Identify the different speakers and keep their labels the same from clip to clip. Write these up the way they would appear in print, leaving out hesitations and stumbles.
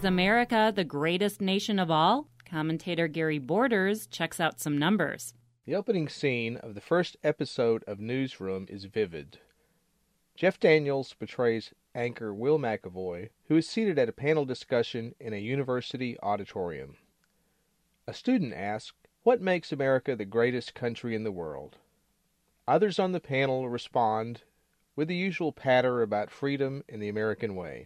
Speaker 1: Is America the greatest nation of all? Commentator Gary Borders checks out some numbers.
Speaker 2: The opening scene of the first episode of Newsroom is vivid. Jeff Daniels portrays anchor Will McAvoy, who is seated at a panel discussion in a university auditorium. A student asks, "What makes America the greatest country in the world?" Others on the panel respond with the usual patter about freedom and the American way.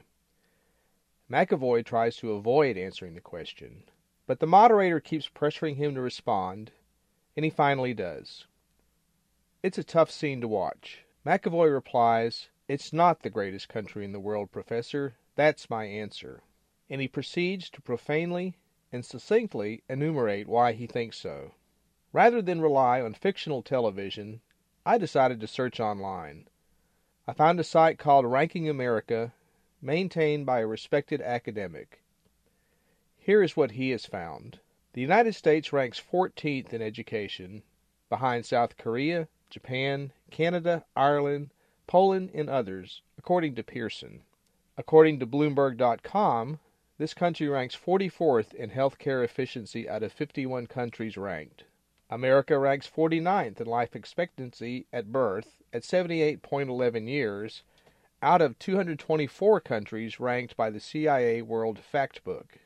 Speaker 2: McAvoy tries to avoid answering the question, but the moderator keeps pressuring him to respond, and he finally does. It's a tough scene to watch. McAvoy replies, "It's not the greatest country in the world, Professor. That's my answer." And he proceeds to profanely and succinctly enumerate why he thinks so. Rather than rely on fictional television, I decided to search online. I found a site called Ranking America, maintained by a respected academic. Here is what he has found. The United States ranks 14th in education, behind South Korea, Japan, Canada, Ireland, Poland, and others, according to Pearson. According to Bloomberg.com, this country ranks 44th in healthcare efficiency out of 51 countries ranked. America ranks 49th in life expectancy at birth at 78.11 years, out of 224 countries ranked by the CIA World Factbook.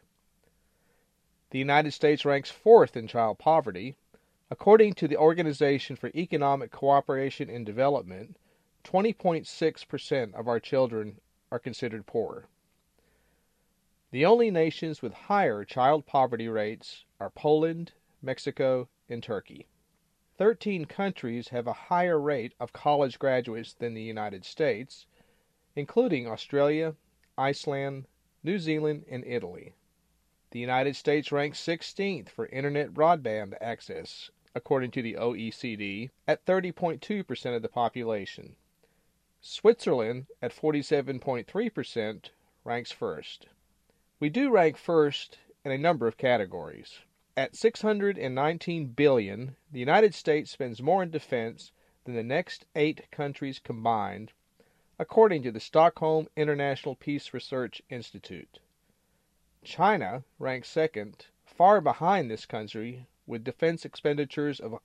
Speaker 2: The United States ranks 4th in child poverty. According to the Organization for Economic Cooperation and Development, 20.6% of our children are considered poor. The only nations with higher child poverty rates are Poland, Mexico, and Turkey. 13 countries have a higher rate of college graduates than the United States, including Australia, Iceland, New Zealand, and Italy. The United States ranks 16th for internet broadband access, according to the OECD, at 30.2% of the population. Switzerland, at 47.3%, ranks first. We do rank first in a number of categories. At $619 billion, the United States spends more in defense than the next 8 countries combined, according to the Stockholm International Peace Research Institute. China ranks second, far behind this country, with defense expenditures of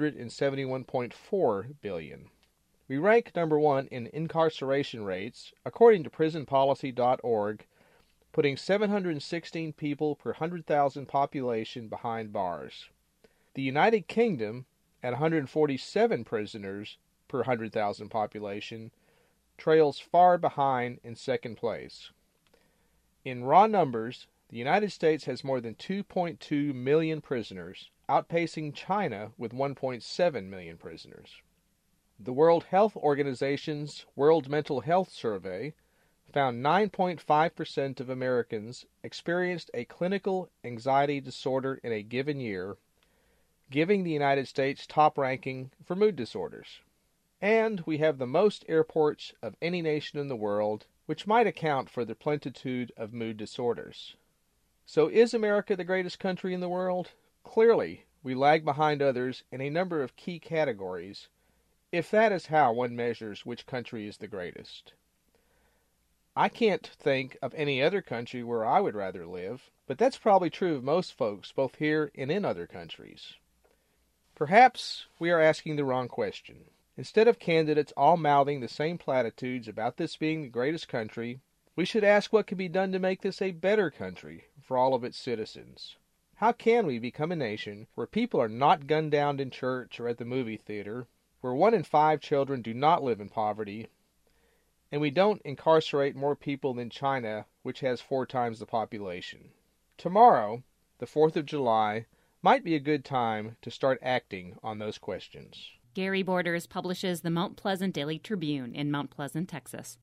Speaker 2: $171.4 billion. We rank number 1 in incarceration rates, according to prisonpolicy.org, putting 716 people per 100,000 population behind bars. The United Kingdom, at 147 prisoners per 100,000 population, trails far behind in second place. In raw numbers, the United States has more than 2.2 million prisoners, outpacing China with 1.7 million prisoners. The World Health Organization's World Mental Health Survey found 9.5% of Americans experienced a clinical anxiety disorder in a given year, giving the United States top ranking for mood disorders. And we have the most airports of any nation in the world, which might account for the plentitude of mood disorders. So is America the greatest country in the world? Clearly, we lag behind others in a number of key categories, if that is how one measures which country is the greatest. I can't think of any other country where I would rather live, but that's probably true of most folks, both here and in other countries. Perhaps we are asking the wrong question. Instead of candidates all mouthing the same platitudes about this being the greatest country, we should ask what can be done to make this a better country for all of its citizens. How can we become a nation where people are not gunned down in church or at the movie theater, where 1 in 5 children do not live in poverty, and we don't incarcerate more people than China, which has 4 times the population? Tomorrow, the 4th of July, might be a good time to start acting on those questions.
Speaker 1: Gary Borders publishes the Mount Pleasant Daily Tribune in Mount Pleasant, Texas.